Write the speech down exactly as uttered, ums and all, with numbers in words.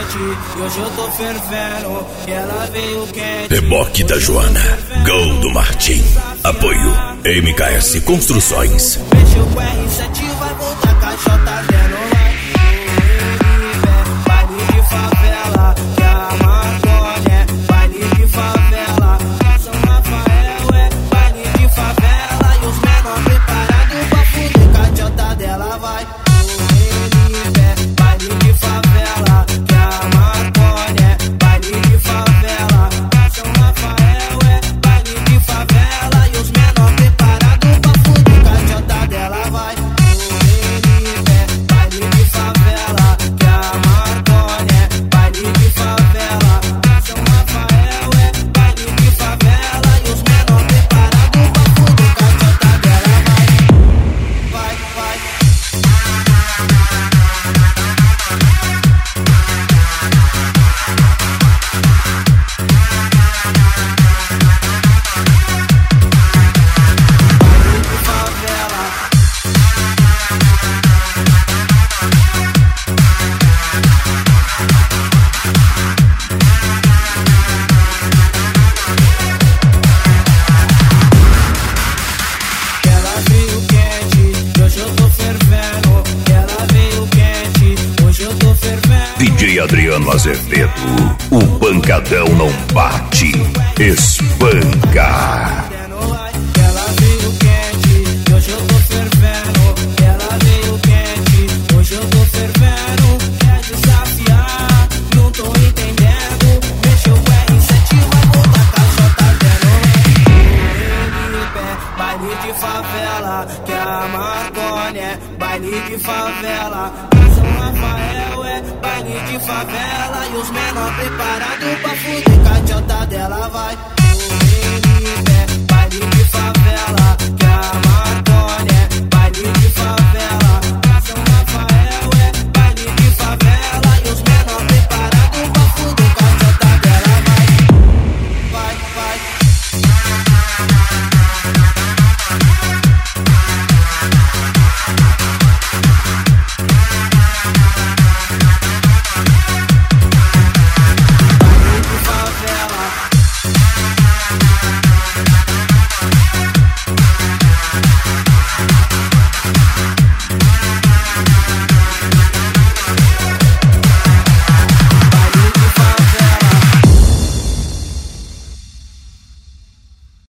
quente, e hoje eu tô fervendo, e ela veio quente. Reboque da Joana, Gol do Martim. Apoio M K S Construções. Mexeu com R sete, vai voltar caixota dentro, vai. Baile de favela, que a maconha é baile de favela. São Rafael é baile de favela, e os menores preparados pra fuder caixota dela, vai. Baile de favela, que a maconha é baile de favela. São Rafael é baile de favela, e os menores preparados pra fuder caixota dela, vai. Baile de favela, que a maconha é baile de favela. São Rafael é baile de favela, e os menores preparados pra fuder caixota dela, vai. Vai, vai. D J Adriano Azevedo, o pancadão não bate, espanca. Ela veio quente, hoje eu tô fervendo. Ela veio quente, hoje eu tô fervendo. Quer desafiar, não tô entendendo. Mexeu com R sete, vai voltar caixota dentro. Baile de favela, que a maconha é baile de favela. São Rafael é baile de favela, e os menores preparados pra fuder caixota dela, vai. Baile de favela, que a maconha